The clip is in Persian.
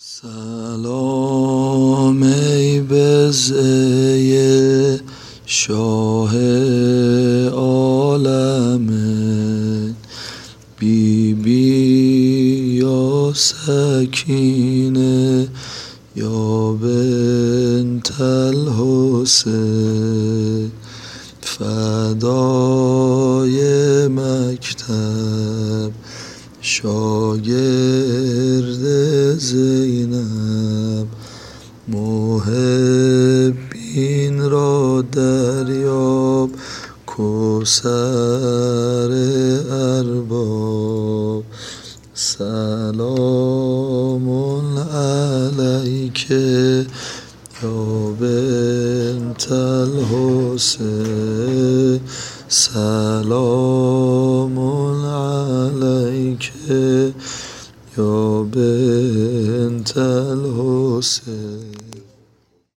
سلام ای بضعه شاه عالم، بی یا سکینه یا بنت الحسین، فدای مکتب شاگرد زینب، محبین را دریاب کوثر ارباب. سلام علیک یا بنت الحسین، سلام علیک یا بنت الحسین.